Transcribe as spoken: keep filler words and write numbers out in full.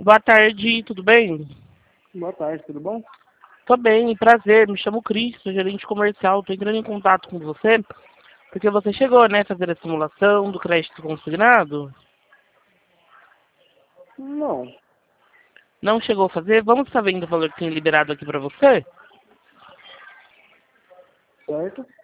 Boa tarde, tudo bem? Boa tarde, tudo bom? Tô bem, prazer, me chamo Cris, sou gerente comercial, tô entrando em contato com você, porque você chegou, né, a fazer a simulação do crédito consignado? Não, Não chegou a fazer? Vamos estar vendo o valor que tem liberado aqui pra você? certo?